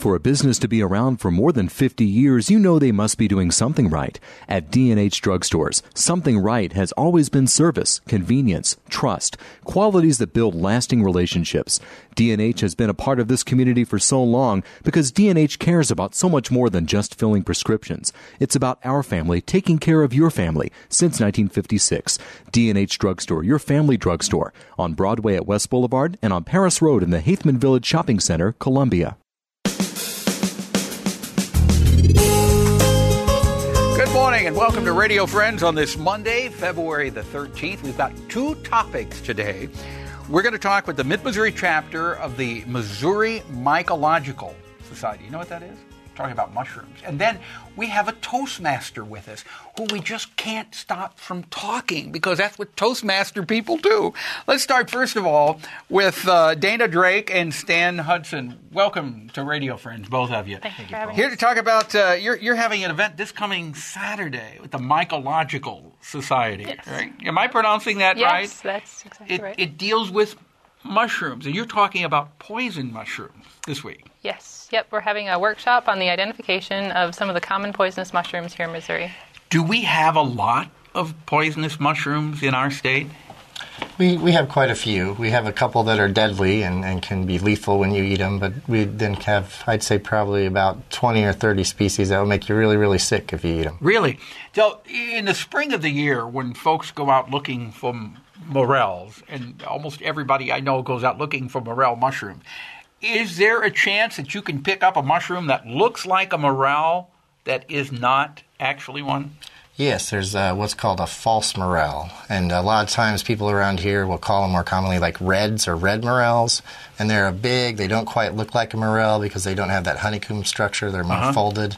For a business to be around for more than 50 years, you know they must be doing something right. At D&H Drugstores, something right has always been service, convenience, trust, qualities that build lasting relationships. D&H has been a part of this community for so long because D&H cares about so much more than just filling prescriptions. It's about our family taking care of your family since 1956. D&H Drugstore, your family drugstore, on Broadway at West Boulevard and on Paris Road in the Haithman Village Shopping Center, Columbia. Good morning and welcome to Radio Friends on this Monday, February the 13th. We've got two topics today. We're going to talk with the Mid-Missouri chapter of the Missouri Mycological Society. You know what that is? Talking about mushrooms. And then we have a Toastmaster with us who we just can't stop from talking because that's what Toastmaster people do. Let's start first of all with Dana Drake and Stan Hudson. Welcome to Radio Friends, both of you. Thank you for having Here to talk about, you're having an event this coming Saturday with the Mycological Society, yes. Right? Am I pronouncing that right? Yes, that's exactly right. It deals with mushrooms, and you're talking about poison mushrooms this week. Yes. Yep, we're having a workshop on the identification of some of the common poisonous mushrooms here in Missouri. Do we have a lot of poisonous mushrooms in our state? We have quite a few. We have a couple that are deadly and can be lethal when you eat them, but we then have, I'd say, probably about 20 or 30 species that will make you really, really sick if you eat them. Really? So in the spring of the year, when folks go out looking for morels, and almost everybody I know goes out looking for morel mushrooms, is there a chance that you can pick up a mushroom that looks like a morel that is not actually one? Yes, there's what's called a false morel, and a lot of times people around here will call them more commonly like reds or red morels, and they're big, they don't quite look like a morel because they don't have that honeycomb structure, they're more folded,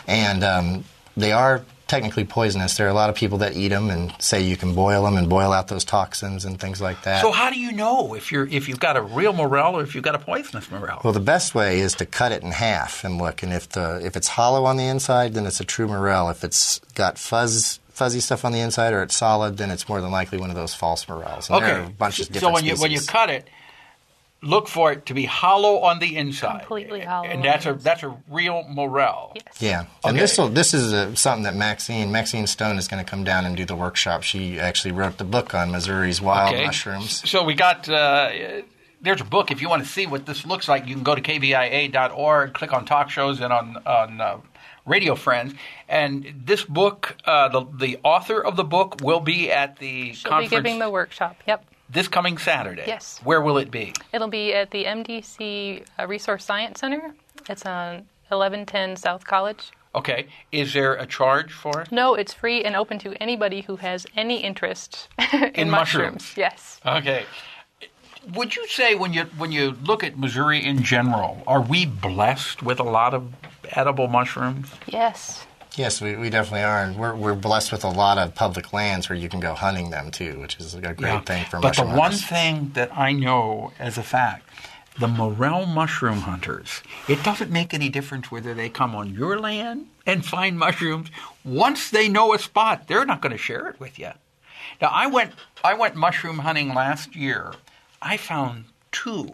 and they are technically poisonous. There are a lot of people that eat them and say you can boil them and boil out those toxins and things like that. So how do you know if you've got a real morel or if you've got a poisonous morel? Well, the best way is to cut it in half and look. And if it's hollow on the inside, then it's a true morel. If it's got fuzzy stuff on the inside or it's solid, then it's more than likely one of those false morels. And okay. There are a bunch of different species. So when you cut it, look for it to be hollow on the inside. Completely hollow. And that's a real morel. Yes. Yeah. And this is something that Maxine Stone is going to come down and do the workshop. She actually wrote the book on Missouri's wild mushrooms. So we got there's a book. If you want to see what this looks like, you can go to kbia.org, click on talk shows and on Radio Friends. And this book, the author of the book will be at the conference. She'll be giving the workshop. Yep. This coming Saturday? Yes. Where will it be? It'll be at the MDC Resource Science Center. It's on 1110 South College. Okay. Is there a charge for it? No, it's free and open to anybody who has any interest in mushrooms. Yes. Okay. Would you say when you look at Missouri in general, are we blessed with a lot of edible mushrooms? Yes. Yes, we definitely are. And we're blessed with a lot of public lands where you can go hunting them, too, which is a great thing for mushroom hunters. But the one thing that I know as a fact, the morel mushroom hunters, it doesn't make any difference whether they come on your land and find mushrooms. Once they know a spot, they're not going to share it with you. Now, I went mushroom hunting last year. I found 2.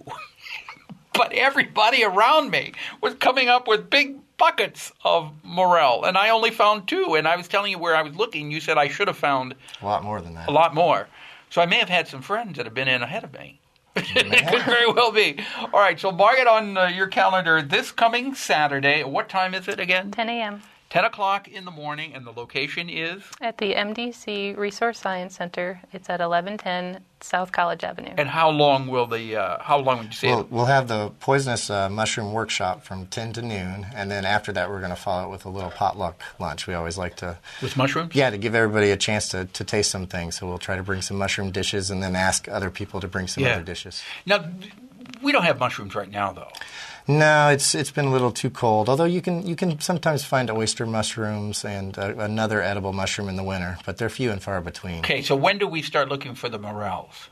But everybody around me was coming up with big buckets of morel, and I only found 2. And I was telling you where I was looking. You said I should have found a lot more than that. A lot more. So I may have had some friends that have been in ahead of me. It could very well be. All right, so mark it on your calendar this coming Saturday. What time is it again? 10 a.m. 10 o'clock in the morning, and the location is? At the MDC Resource Science Center. It's at 1110 South College Avenue. And how long would you say it? We'll have the poisonous mushroom workshop from 10 to noon, and then after that we're going to follow it with a little potluck lunch. We always like to... With mushrooms? Yeah, to give everybody a chance to taste some things. So we'll try to bring some mushroom dishes and then ask other people to bring some other dishes. Now, we don't have mushrooms right now, though. No, it's been a little too cold. Although you can sometimes find oyster mushrooms and another edible mushroom in the winter, but they're few and far between. Okay, so when do we start looking for the morels?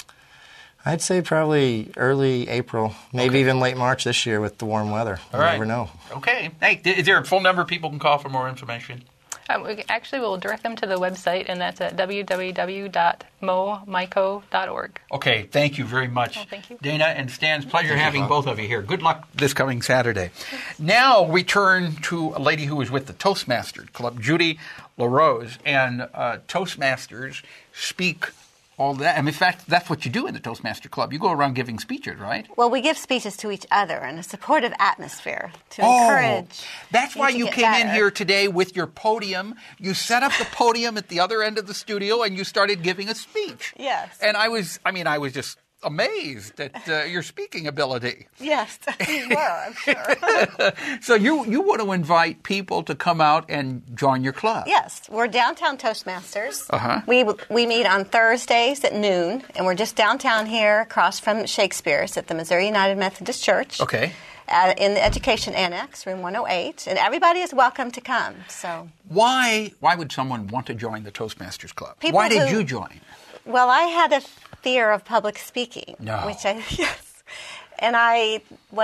I'd say probably early April, maybe even late March this year with the warm weather. You never know. Okay. Hey, is there a phone number people can call for more information? We actually will direct them to the website, and that's at www.momyco.org. Okay, thank you very much. Well, thank you. Dana and Stan, it's a pleasure having both of you here. Good luck this coming Saturday. Now we turn to a lady who was with the Toastmasters Club, Judy LaRose. And Toastmasters speak all that. I mean, in fact, that's what you do in the Toastmaster Club. You go around giving speeches, right? Well, we give speeches to each other in a supportive atmosphere to encourage. That's why you came better. in here today with your podium. You set up the podium at the other end of the studio and you started giving a speech. Yes. And I was just amazed at your speaking ability. Yes, you were, I'm sure. So you want to invite people to come out and join your club? Yes, we're downtown Toastmasters. Uh-huh. We meet on Thursdays at noon, and we're just downtown here across from Shakespeare's at the Missouri United Methodist Church. Okay. In the Education Annex, room 108, and everybody is welcome to come. So, why would someone want to join the Toastmasters Club? People Why did you join? Well, I had a fear of public speaking, No. and I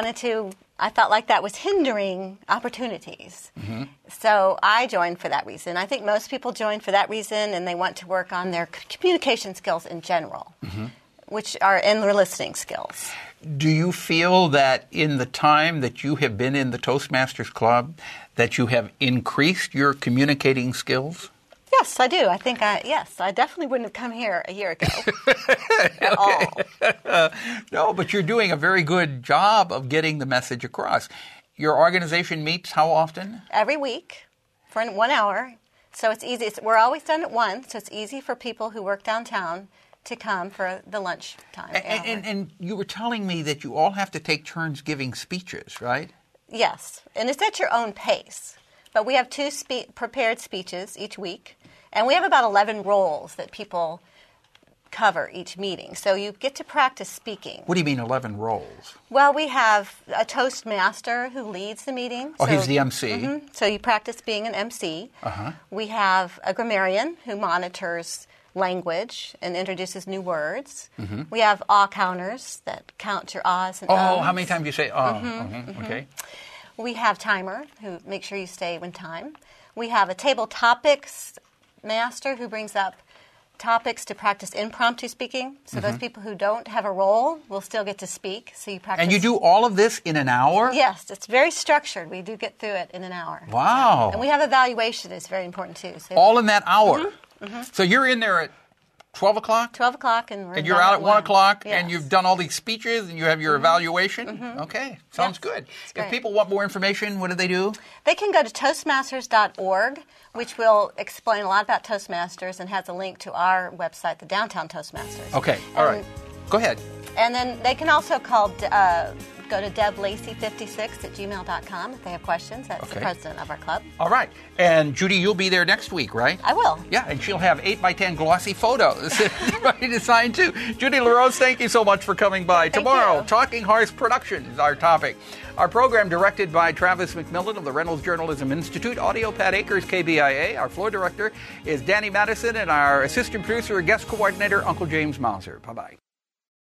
felt like that was hindering opportunities. Mm-hmm. So I joined for that reason. I think most people join for that reason, and they want to work on their communication skills in general, which are in their listening skills. Do you feel that in the time that you have been in the Toastmasters Club that you have increased your communicating skills? Yes, I do. I think I definitely wouldn't have come here a year ago at all. No, but you're doing a very good job of getting the message across. Your organization meets how often? Every week for 1 hour. So it's easy. We're always done at 1, so it's easy for people who work downtown to come for the lunch time. And you were telling me that you all have to take turns giving speeches, right? Yes, and it's at your own pace. But we have 2 prepared speeches each week, and we have about 11 roles that people cover each meeting. So you get to practice speaking. What do you mean 11 roles? Well, we have a Toastmaster who leads the meeting. Oh, he's the MC. Mm-hmm. So you practice being an MC. Uh-huh. We have a grammarian who monitors language and introduces new words. Mm-hmm. We have awe counters that count your ahs and ums. Oh, how many times do you say, okay. We have timer who makes sure you stay in time. We have a table topics master who brings up topics to practice impromptu speaking. So those people who don't have a role will still get to speak. So you practice. And you do all of this in an hour? Yes, it's very structured. We do get through it in an hour. Wow. And we have evaluation. It's very important too. So all in that hour? So you're in there at 12 o'clock? 12 o'clock and you're out at 1 o'clock yes. and you've done all these speeches and you have your evaluation? Okay, sounds good. Great. If people want more information, what do they do? They can go to Toastmasters.org, which will explain a lot about Toastmasters and has a link to our website, the Downtown Toastmasters. Okay, all right. Go ahead. And then they can also go to deblacey56@gmail.com if they have questions. That's the president of our club. All right. And Judy, you'll be there next week, right? I will. Yeah, and she'll have 8x10 glossy photos ready to sign too. Judy LaRose, thank you so much for coming by. Thank Tomorrow, you. Talking Horse Production is our topic. Our program directed by Travis McMillan of the Reynolds Journalism Institute. Audio, Pat Akers, KBIA. Our floor director is Danny Madison, and our assistant producer and guest coordinator, Uncle James Mauser. Bye-bye.